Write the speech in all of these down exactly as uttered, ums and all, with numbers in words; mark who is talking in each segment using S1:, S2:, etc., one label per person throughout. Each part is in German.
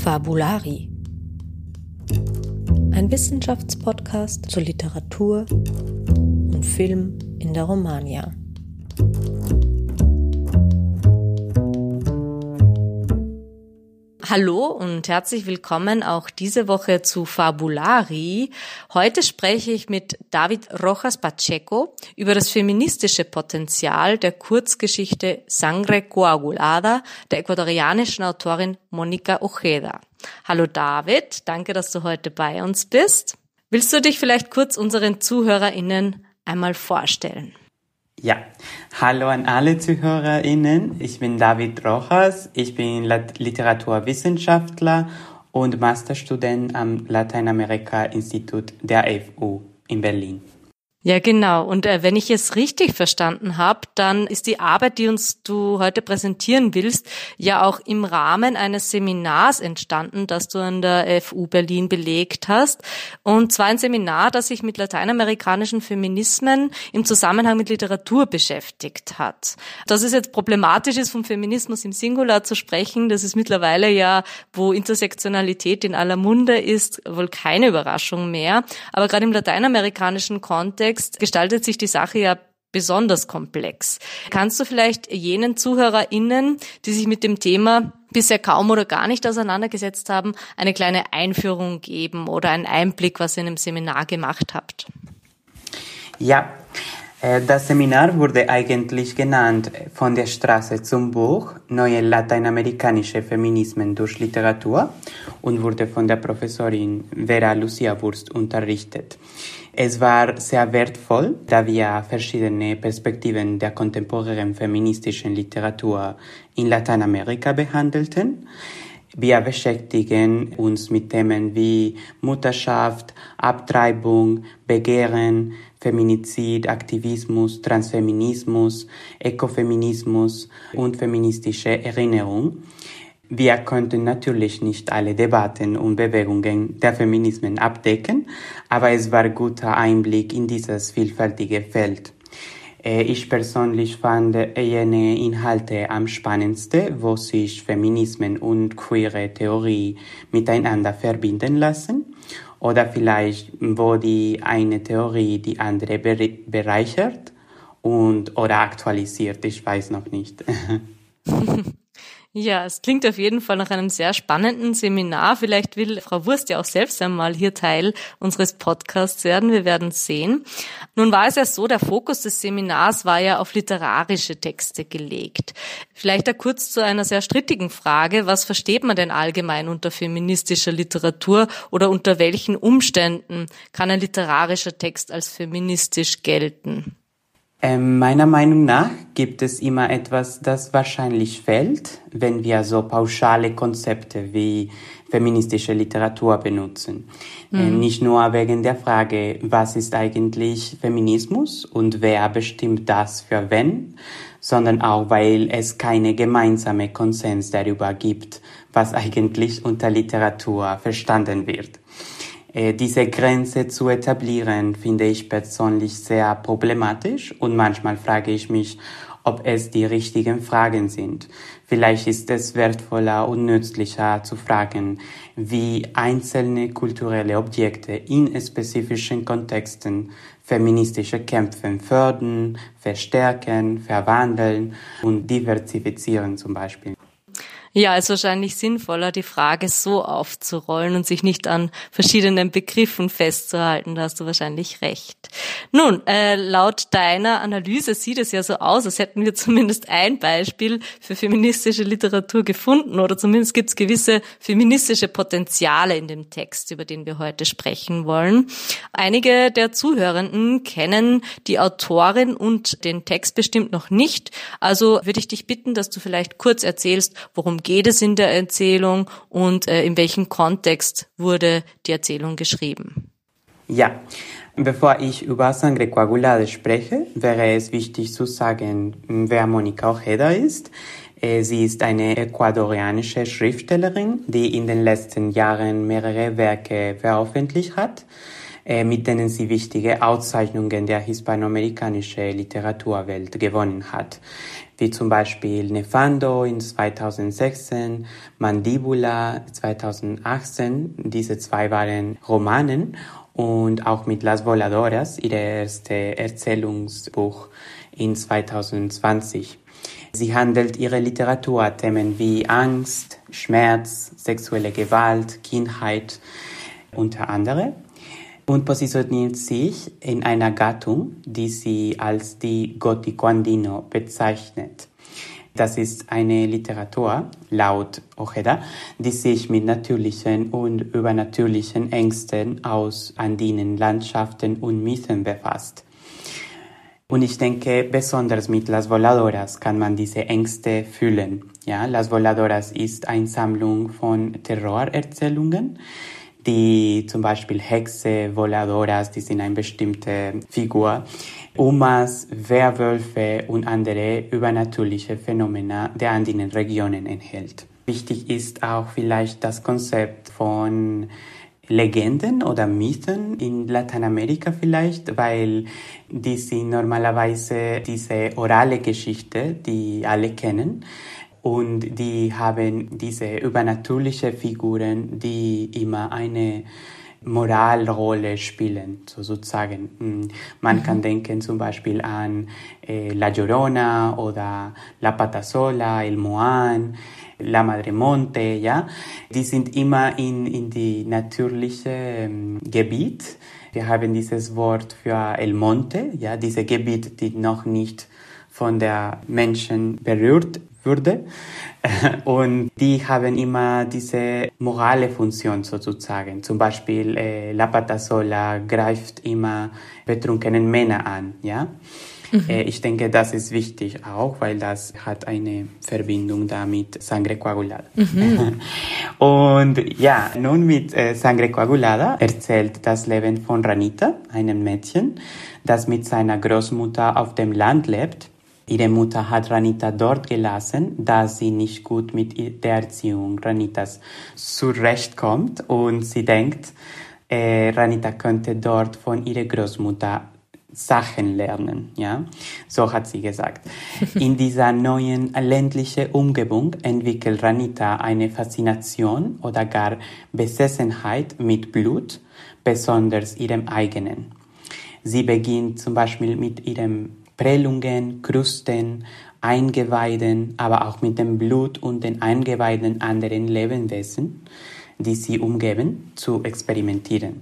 S1: Fabulari. Ein Wissenschaftspodcast zur Literatur und Film in der Romagna. Hallo und herzlich willkommen auch diese Woche zu Fabulari. Heute spreche ich mit David Rojas Pacheco über das feministische Potenzial der Kurzgeschichte Sangre Coagulada der ecuadorianischen Autorin Mónica Ojeda. Hallo David, danke, dass du heute bei uns bist. Willst du dich vielleicht kurz unseren ZuhörerInnen einmal vorstellen?
S2: Ja, hallo an alle ZuhörerInnen. Ich bin David Rojas. Ich bin Literaturwissenschaftler und Masterstudent am Lateinamerika-Institut der F U in Berlin.
S1: Ja, genau. Und äh, wenn ich es richtig verstanden habe, dann ist die Arbeit, die uns du heute präsentieren willst, ja auch im Rahmen eines Seminars entstanden, das du an der F U Berlin belegt hast. Und zwar ein Seminar, das sich mit lateinamerikanischen Feminismen im Zusammenhang mit Literatur beschäftigt hat. Dass es jetzt problematisch ist, vom Feminismus im Singular zu sprechen, das ist mittlerweile ja, wo Intersektionalität in aller Munde ist, wohl keine Überraschung mehr. Aber gerade im lateinamerikanischen Kontext gestaltet sich die Sache ja besonders komplex. Kannst du vielleicht jenen ZuhörerInnen, die sich mit dem Thema bisher kaum oder gar nicht auseinandergesetzt haben, eine kleine Einführung geben oder einen Einblick, was ihr in einem Seminar gemacht habt?
S2: Ja, das Seminar wurde eigentlich genannt Von der Straße zum Buch, neue lateinamerikanische Feminismen durch Literatur und wurde von der Professorin Vera Lucia Wurst unterrichtet. Es war sehr wertvoll, da wir verschiedene Perspektiven der kontemporären feministischen Literatur in Lateinamerika behandelten. Wir beschäftigen uns mit Themen wie Mutterschaft, Abtreibung, Begehren, Feminizid, Aktivismus, Transfeminismus, Ökofeminismus und feministische Erinnerung. Wir konnten natürlich nicht alle Debatten und Bewegungen der Feminismen abdecken, aber es war ein guter Einblick in dieses vielfältige Feld. Ich persönlich fand jene Inhalte am spannendsten, wo sich Feminismen und queere Theorie miteinander verbinden lassen oder vielleicht wo die eine Theorie die andere bereichert und oder aktualisiert, ich weiß noch nicht.
S1: Ja, es klingt auf jeden Fall nach einem sehr spannenden Seminar. Vielleicht will Frau Wurst ja auch selbst einmal hier Teil unseres Podcasts werden. Wir werden sehen. Nun war es ja so, der Fokus des Seminars war ja auf literarische Texte gelegt. Vielleicht da kurz zu einer sehr strittigen Frage. Was versteht man denn allgemein unter feministischer Literatur oder unter welchen Umständen kann ein literarischer Text als feministisch gelten?
S2: Ähm, meiner Meinung nach gibt es immer etwas, das wahrscheinlich fehlt, wenn wir so pauschale Konzepte wie feministische Literatur benutzen. Mhm. Äh, nicht nur wegen der Frage, was ist eigentlich Feminismus und wer bestimmt das für wen, sondern auch, weil es keine gemeinsame Konsens darüber gibt, was eigentlich unter Literatur verstanden wird. Diese Grenze zu etablieren, finde ich persönlich sehr problematisch und manchmal frage ich mich, ob es die richtigen Fragen sind. Vielleicht ist es wertvoller und nützlicher zu fragen, wie einzelne kulturelle Objekte in spezifischen Kontexten feministische Kämpfe fördern, verstärken, verwandeln und diversifizieren zum Beispiel.
S1: Ja, ist wahrscheinlich sinnvoller, die Frage so aufzurollen und sich nicht an verschiedenen Begriffen festzuhalten. Da hast du wahrscheinlich recht. Nun, äh, laut deiner Analyse sieht es ja so aus, als hätten wir zumindest ein Beispiel für feministische Literatur gefunden oder zumindest gibt es gewisse feministische Potenziale in dem Text, über den wir heute sprechen wollen. Einige der Zuhörenden kennen die Autorin und den Text bestimmt noch nicht. Also würde ich dich bitten, dass du vielleicht kurz erzählst, worum geht es in der Erzählung und äh, in welchem Kontext wurde die Erzählung geschrieben?
S2: Ja, bevor ich über Sangre Coagulada spreche, wäre es wichtig zu sagen, wer Mónica Ojeda ist. Sie ist eine ecuadorianische Schriftstellerin, die in den letzten Jahren mehrere Werke veröffentlicht hat, mit denen sie wichtige Auszeichnungen der hispanoamerikanischen Literaturwelt gewonnen hat. wie zum Beispiel Nefando in zweitausendsechzehn, Mandibula zweitausendachtzehn. Diese zwei waren Romanen und auch mit Las Voladoras, ihr erstes Erzählungsbuch in zweitausendzwanzig. Sie handelt ihre Literatur Themen wie Angst, Schmerz, sexuelle Gewalt, Kindheit unter anderem und positioniert sich in einer Gattung, die sie als die Gótico Andino bezeichnet. Das ist eine Literatur, laut Ojeda, die sich mit natürlichen und übernatürlichen Ängsten aus andinen Landschaften und Mythen befasst. Und ich denke, besonders mit Las Voladoras kann man diese Ängste fühlen. Ja, Las Voladoras ist eine Sammlung von Terrorerzählungen, die zum Beispiel Hexe, Voladoras, die sind eine bestimmte Figur, Umas, Werwölfe und andere übernatürliche Phänomene der andinen Regionen enthält. Wichtig ist auch vielleicht das Konzept von Legenden oder Mythen in Lateinamerika vielleicht, weil die sind normalerweise diese orale Geschichte, die alle kennen. Und die haben diese übernatürliche Figuren, die immer eine Moralrolle spielen, so sozusagen. Man mhm. kann denken zum Beispiel an äh, La Llorona oder La Patasola, El Moan, La Madre Monte, ja. Die sind immer in, in die natürliche ähm, Gebiet. Wir haben dieses Wort für El Monte, ja, diese Gebiet, die noch nicht von der Menschen berührt würde. Und die haben immer diese morale Funktion sozusagen. Zum Beispiel äh, La Patasola greift immer betrunkenen Männer an, ja. Mhm. Äh, ich denke, das ist wichtig auch, weil das hat eine Verbindung damit Sangre Coagulada. Mhm. Und ja, nun mit äh, Sangre Coagulada erzählt das Leben von Ranita, einem Mädchen, das mit seiner Großmutter auf dem Land lebt. Ihre Mutter hat Ranita dort gelassen, da sie nicht gut mit der Erziehung Ranitas zurechtkommt und sie denkt, äh, Ranita könnte dort von ihrer Großmutter Sachen lernen, ja, so hat sie gesagt. In dieser neuen ländlichen Umgebung entwickelt Ranita eine Faszination oder gar Besessenheit mit Blut, besonders ihrem eigenen. Sie beginnt zum Beispiel mit ihrem Prellungen, Krusten, Eingeweiden, aber auch mit dem Blut und den Eingeweiden anderen Lebewesen, die sie umgeben, zu experimentieren.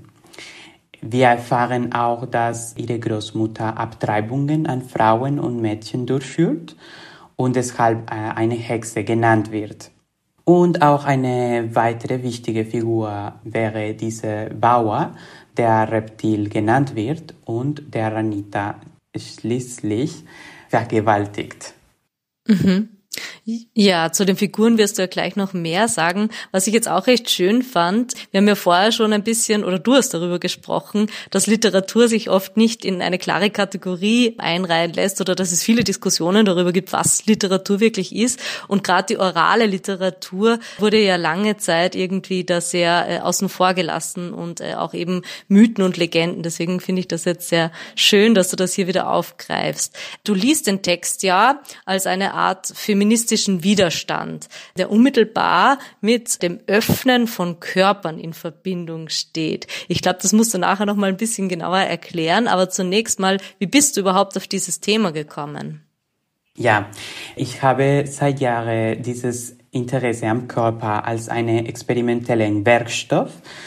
S2: Wir erfahren auch, dass ihre Großmutter Abtreibungen an Frauen und Mädchen durchführt und deshalb eine Hexe genannt wird. Und auch eine weitere wichtige Figur wäre dieser Bauer, der Reptil genannt wird und der Ranita schließlich vergewaltigt.
S1: Mhm. Ja, zu den Figuren wirst du ja gleich noch mehr sagen. Was ich jetzt auch recht schön fand, wir haben ja vorher schon ein bisschen, oder du hast darüber gesprochen, dass Literatur sich oft nicht in eine klare Kategorie einreihen lässt oder dass es viele Diskussionen darüber gibt, was Literatur wirklich ist. Und gerade die orale Literatur wurde ja lange Zeit irgendwie da sehr äh, außen vor gelassen und äh, auch eben Mythen und Legenden. Deswegen finde ich das jetzt sehr schön, dass du das hier wieder aufgreifst. Du liest den Text ja als eine Art feministischen Widerstand, der unmittelbar mit dem Öffnen von Körpern in Verbindung steht. Ich glaube, das musst du nachher noch mal ein bisschen genauer erklären, aber zunächst mal, wie bist du überhaupt auf dieses Thema gekommen?
S2: Ja, ich habe seit Jahren dieses Interesse am Körper als einen experimentellen Werkstoff,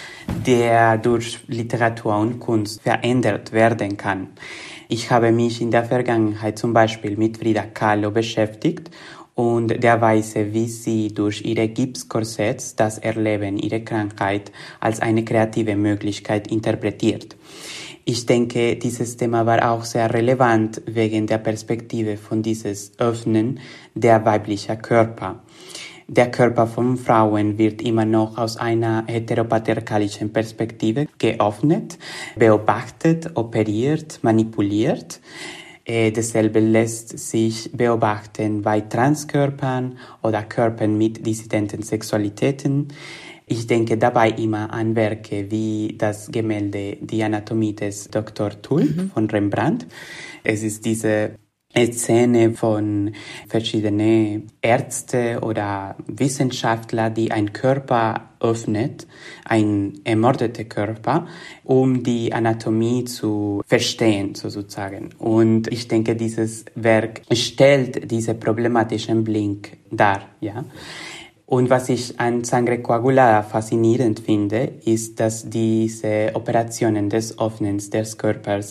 S2: der durch Literatur und Kunst verändert werden kann. Ich habe mich in der Vergangenheit zum Beispiel mit Frida Kahlo beschäftigt und der Weise, wie sie durch ihre Gipskorsetts das Erleben ihrer Krankheit als eine kreative Möglichkeit interpretiert. Ich denke, dieses Thema war auch sehr relevant wegen der Perspektive von dieses Öffnen der weiblichen Körper. Der Körper von Frauen wird immer noch aus einer heteropatriarchalischen Perspektive geöffnet, beobachtet, operiert, manipuliert. Äh, dasselbe lässt sich beobachten bei Transkörpern oder Körpern mit dissidenten Sexualitäten. Ich denke dabei immer an Werke wie das Gemälde Die Anatomie des Doktor Tulp mhm. von Rembrandt. Es ist diese Szene von verschiedenen Ärzten oder Wissenschaftler, die einen Körper öffnet, ein ermordeter Körper, um die Anatomie zu verstehen, sozusagen. Und ich denke, dieses Werk stellt diesen problematischen Blick dar, ja. Und was ich an Sangre Coagulada faszinierend finde, ist, dass diese Operationen des Öffnens des Körpers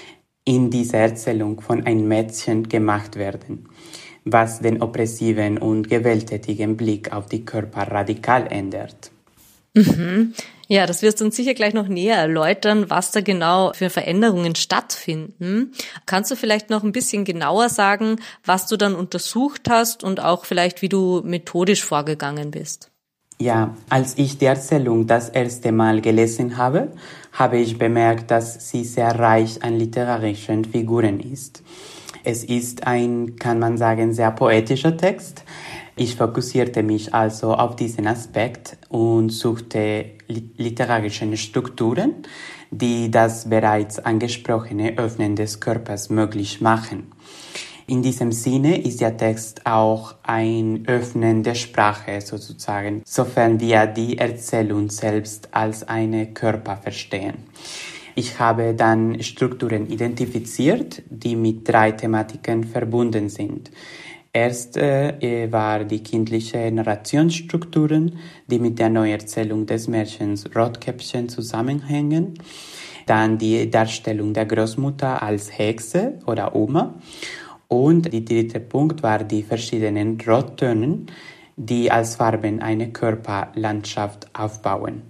S2: in dieser Erzählung von einem Mädchen gemacht werden, was den oppressiven und gewalttätigen Blick auf die Körper radikal ändert.
S1: Mhm. Ja, das wirst du uns sicher gleich noch näher erläutern, was da genau für Veränderungen stattfinden. Kannst du vielleicht noch ein bisschen genauer sagen, was du dann untersucht hast und auch vielleicht, wie du methodisch vorgegangen bist?
S2: Ja, als ich die Erzählung das erste Mal gelesen habe, habe ich bemerkt, dass sie sehr reich an literarischen Figuren ist. Es ist ein, kann man sagen, sehr poetischer Text. Ich fokussierte mich also auf diesen Aspekt und suchte literarische Strukturen, die das bereits angesprochene Öffnen des Körpers möglich machen. In diesem Sinne ist der Text auch ein Öffnen der Sprache sozusagen, sofern wir die Erzählung selbst als eine Körper verstehen. Ich habe dann Strukturen identifiziert, die mit drei Thematiken verbunden sind. Erst äh, war die kindliche Narrationsstrukturen, die mit der Neuerzählung des Märchens Rotkäppchen zusammenhängen. Dann die Darstellung der Großmutter als Hexe oder Oma. Und der dritte Punkt war die verschiedenen Rottönen, die als Farben eine Körperlandschaft aufbauen.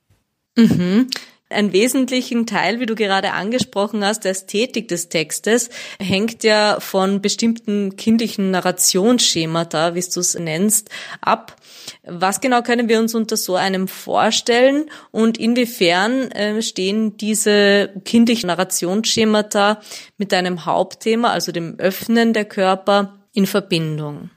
S1: Mhm. Einen wesentlichen Teil, wie du gerade angesprochen hast, der Ästhetik des Textes, hängt ja von bestimmten kindlichen Narrationsschemata, wie du es nennst, ab. Was genau können wir uns unter so einem vorstellen und inwiefern äh, stehen diese kindlichen Narrationsschemata mit deinem Hauptthema, also dem Öffnen der Körper, in Verbindung?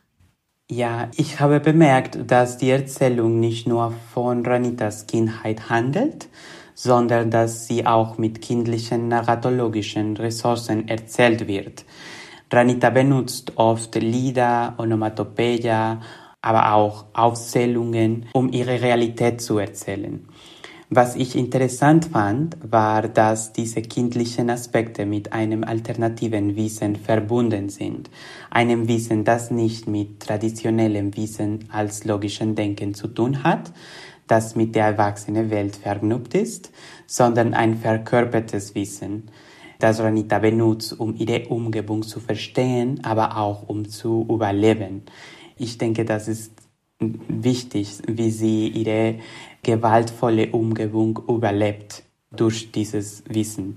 S2: Ja, ich habe bemerkt, dass die Erzählung nicht nur von Ranitas Kindheit handelt, sondern dass sie auch mit kindlichen narratologischen Ressourcen erzählt wird. Ranita benutzt oft Lieder, Onomatopeia, aber auch Aufzählungen, um ihre Realität zu erzählen. Was ich interessant fand, war, dass diese kindlichen Aspekte mit einem alternativen Wissen verbunden sind. Einem Wissen, das nicht mit traditionellem Wissen als logischem Denken zu tun hat, das mit der erwachsenen Welt verknüpft ist, sondern ein verkörpertes Wissen, das Ranita benutzt, um ihre Umgebung zu verstehen, aber auch um zu überleben. Ich denke, das ist wichtig, wie sie ihre gewaltvolle Umgebung überlebt durch dieses Wissen.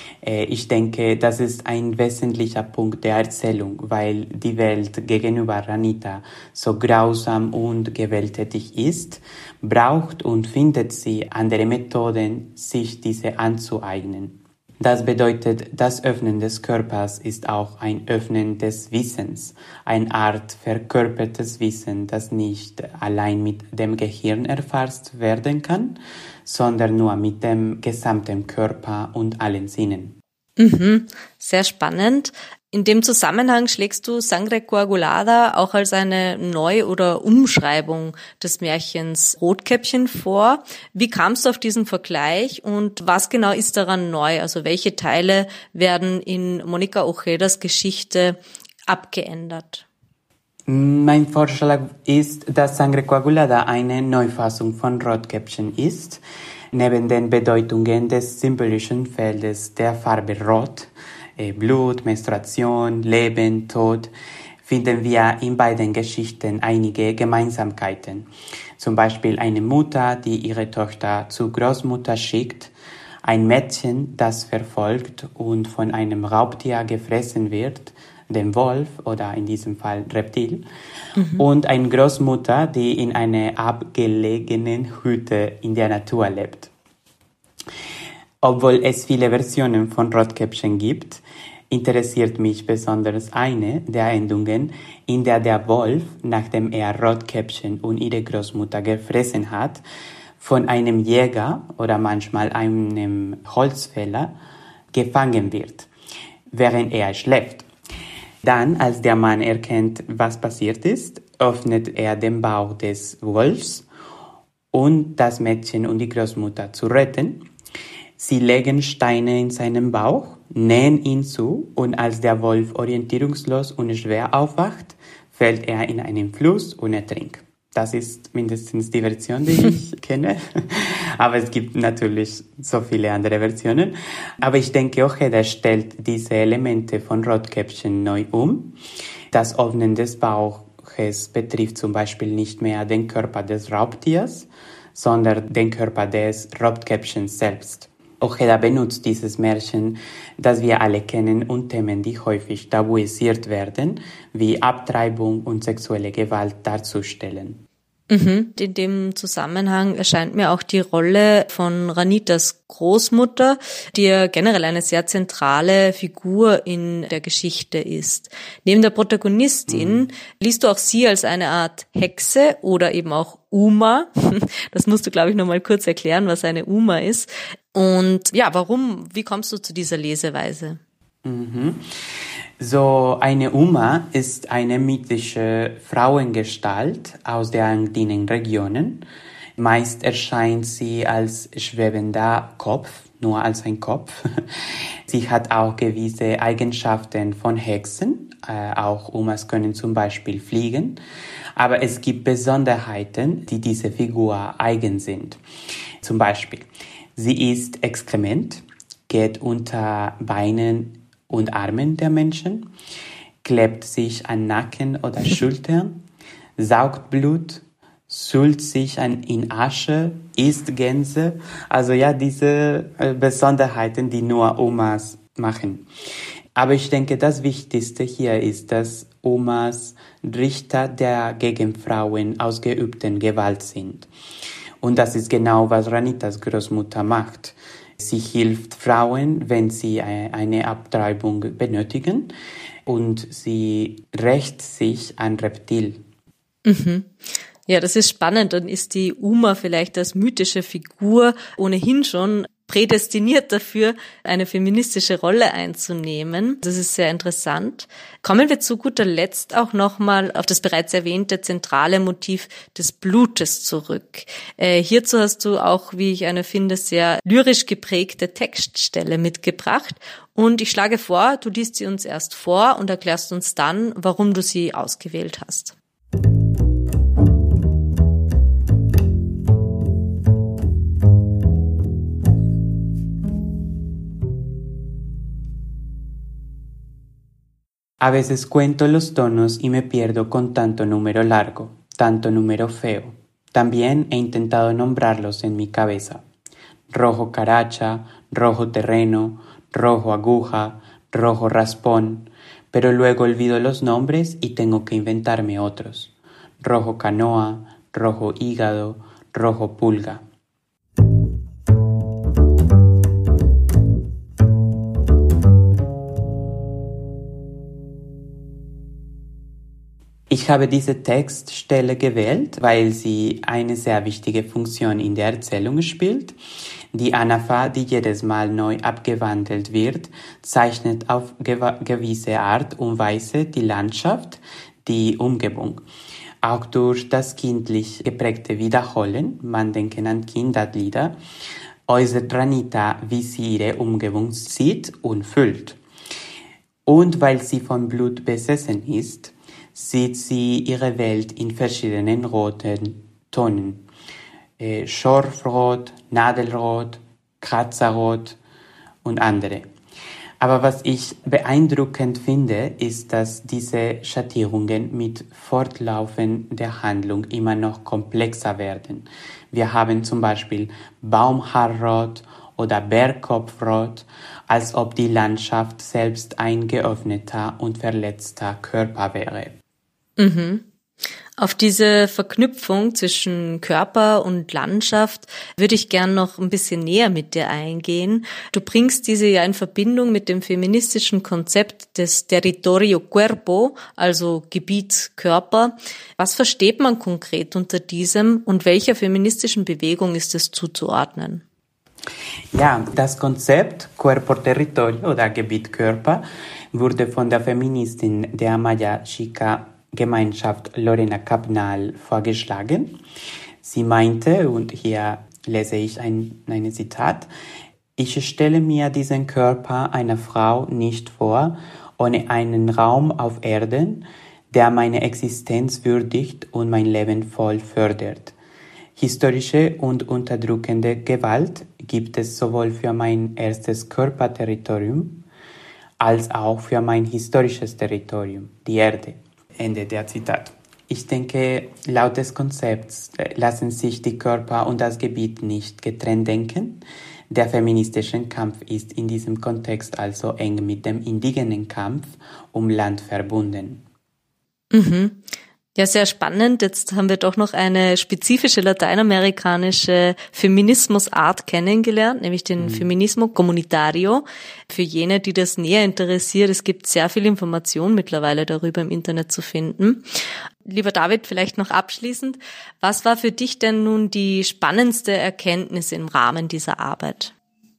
S2: Ich denke, das ist ein wesentlicher Punkt der Erzählung, weil die Welt gegenüber Ranita so grausam und gewalttätig ist, braucht und findet sie andere Methoden, sich diese anzueignen. Das bedeutet, das Öffnen des Körpers ist auch ein Öffnen des Wissens, eine Art verkörpertes Wissen, das nicht allein mit dem Gehirn erfasst werden kann, sondern nur mit dem gesamten Körper und allen Sinnen.
S1: Mhm, sehr spannend. In dem Zusammenhang schlägst du Sangre Coagulada auch als eine Neu- oder Umschreibung des Märchens Rotkäppchen vor. Wie kamst du auf diesen Vergleich und was genau ist daran neu? Also welche Teile werden in Mónica Ojedas Geschichte abgeändert?
S2: Mein Vorschlag ist, dass Sangre Coagulada eine Neufassung von Rotkäppchen ist. Neben den Bedeutungen des symbolischen Feldes der Farbe Rot, Blut, Menstruation, Leben, Tod, finden wir in beiden Geschichten einige Gemeinsamkeiten. Zum Beispiel eine Mutter, die ihre Tochter zur Großmutter schickt, ein Mädchen, das verfolgt und von einem Raubtier gefressen wird, dem Wolf oder in diesem Fall Reptil, mhm. und eine Großmutter, die in einer abgelegenen Hütte in der Natur lebt. Obwohl es viele Versionen von Rotkäppchen gibt, interessiert mich besonders eine der Endungen, in der der Wolf, nachdem er Rotkäppchen und ihre Großmutter gefressen hat, von einem Jäger oder manchmal einem Holzfäller gefangen wird, während er schläft. Dann, als der Mann erkennt, was passiert ist, öffnet er den Bauch des Wolfs, um das Mädchen und die Großmutter zu retten. Sie legen Steine in seinen Bauch, nähen ihn zu, und als der Wolf orientierungslos und schwer aufwacht, fällt er in einen Fluss und ertrinkt. Das ist mindestens die Version, die ich kenne. Aber es gibt natürlich so viele andere Versionen. Aber ich denke, Ojeda stellt diese Elemente von Rotkäppchen neu um. Das Öffnen des Bauches betrifft zum Beispiel nicht mehr den Körper des Raubtiers, sondern den Körper des Rotkäppchens selbst. Ojeda benutzt dieses Märchen, das wir alle kennen, und Themen, die häufig tabuisiert werden, wie Abtreibung und sexuelle Gewalt darzustellen.
S1: Mhm. In dem Zusammenhang erscheint mir auch die Rolle von Ranitas Großmutter, die ja generell eine sehr zentrale Figur in der Geschichte ist. Neben der Protagonistin mhm. liest du auch sie als eine Art Hexe oder eben auch Uma. Das musst du, glaube ich, noch mal kurz erklären, was eine Uma ist. Und ja, warum, wie kommst du zu dieser Leseweise?
S2: Mhm. So, eine Uma ist eine mythische Frauengestalt aus der andinen Regionen. Meist erscheint sie als schwebender Kopf, nur als ein Kopf. Sie hat auch gewisse Eigenschaften von Hexen. Äh, auch Umas können zum Beispiel fliegen. Aber es gibt Besonderheiten, die dieser Figur eigen sind. Zum Beispiel, sie ist exkrement, geht unter Beinen und Armen der Menschen, klebt sich an Nacken oder Schultern, saugt Blut, süllt sich an, in Asche, isst Gänse. Also ja, diese äh, Besonderheiten, die nur Omas machen. Aber ich denke, das Wichtigste hier ist, dass Omas Richter der gegen Frauen ausgeübten Gewalt sind. Und das ist genau, was Ranitas Großmutter macht. Sie hilft Frauen, wenn sie eine Abtreibung benötigen, und sie rächt sich an Reptil.
S1: Mhm. Ja, das ist spannend. Dann ist die Uma vielleicht als mythische Figur ohnehin schon prädestiniert dafür, eine feministische Rolle einzunehmen. Das ist sehr interessant. Kommen wir zu guter Letzt auch nochmal auf das bereits erwähnte zentrale Motiv des Blutes zurück. Äh, hierzu hast du auch, wie ich eine finde, sehr lyrisch geprägte Textstelle mitgebracht. Und ich schlage vor, du liest sie uns erst vor und erklärst uns dann, warum du sie ausgewählt hast.
S2: A veces cuento los tonos y me pierdo con tanto número largo, tanto número feo. También he intentado nombrarlos en mi cabeza. Rojo caracha, rojo terreno, rojo aguja, rojo raspón. Pero luego olvido los nombres y tengo que inventarme otros. Rojo canoa, rojo hígado, rojo pulga. Ich habe diese Textstelle gewählt, weil sie eine sehr wichtige Funktion in der Erzählung spielt. Die Anapha, die jedes Mal neu abgewandelt wird, zeichnet auf gew- gewisse Art und Weise die Landschaft, die Umgebung. Auch durch das kindlich geprägte Wiederholen, man denke an Kinderlieder, äußert Ranita, wie sie ihre Umgebung sieht und fühlt. Und weil sie von Blut besessen ist, sieht sie ihre Welt in verschiedenen roten Tonen. Äh, Schorfrot, Nadelrot, Kratzerrot und andere. Aber was ich beeindruckend finde, ist, dass diese Schattierungen mit Fortlaufen der Handlung immer noch komplexer werden. Wir haben zum Beispiel Baumhaarrot oder Bergkopfrot, als ob die Landschaft selbst ein geöffneter und verletzter Körper wäre.
S1: Mhm. Auf diese Verknüpfung zwischen Körper und Landschaft würde ich gern noch ein bisschen näher mit dir eingehen. Du bringst diese ja in Verbindung mit dem feministischen Konzept des Territorio Cuerpo, also Gebiet Körper. Was versteht man konkret unter diesem und welcher feministischen Bewegung ist es zuzuordnen?
S2: Ja, das Konzept Cuerpo-Territorio oder Gebiet-Körper wurde von der Feministin der Maya-Chica-Gemeinschaft Lorena Cabnal vorgeschlagen. Sie meinte, und hier lese ich ein, ein Zitat, ich stelle mir diesen Körper einer Frau nicht vor, ohne einen Raum auf Erden, der meine Existenz würdigt und mein Leben voll fördert. Historische und unterdrückende Gewalt gibt es sowohl für mein erstes Körperterritorium als auch für mein historisches Territorium, die Erde. Ende der Zitat. Ich denke, laut des Konzepts lassen sich die Körper und das Gebiet nicht getrennt denken. Der feministische Kampf ist in diesem Kontext also eng mit dem indigenen Kampf um Land verbunden.
S1: Mhm. Ja, sehr spannend. Jetzt haben wir doch noch eine spezifische lateinamerikanische Feminismusart kennengelernt, nämlich den mhm. Feminismo Comunitario. Für jene, die das näher interessiert, es gibt sehr viel Information mittlerweile darüber im Internet zu finden. Lieber David, vielleicht noch abschließend, was war für dich denn nun die spannendste Erkenntnis im Rahmen dieser Arbeit?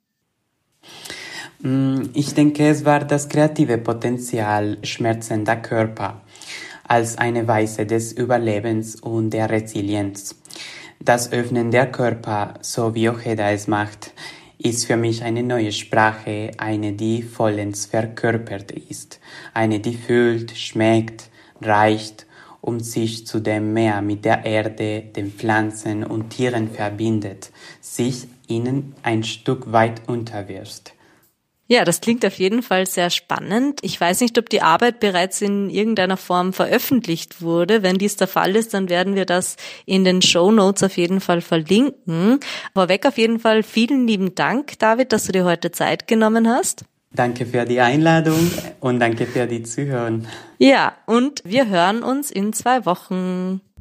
S2: Ich denke, es war das kreative Potenzial schmerzender Körper als eine Weise des Überlebens und der Resilienz. Das Öffnen der Körper, so wie Ojeda es macht, ist für mich eine neue Sprache, eine, die vollends verkörpert ist, eine, die fühlt, schmeckt, reicht und sich zudem mehr mit der Erde, den Pflanzen und Tieren verbindet, sich ihnen ein Stück weit unterwirft.
S1: Ja, das klingt auf jeden Fall sehr spannend. Ich weiß nicht, ob die Arbeit bereits in irgendeiner Form veröffentlicht wurde. Wenn dies der Fall ist, dann werden wir das in den Shownotes auf jeden Fall verlinken. Vorweg auf jeden Fall vielen lieben Dank, David, dass du dir heute Zeit genommen hast.
S2: Danke für die Einladung und danke für die Zuhören.
S1: Ja, und wir hören uns in zwei Wochen.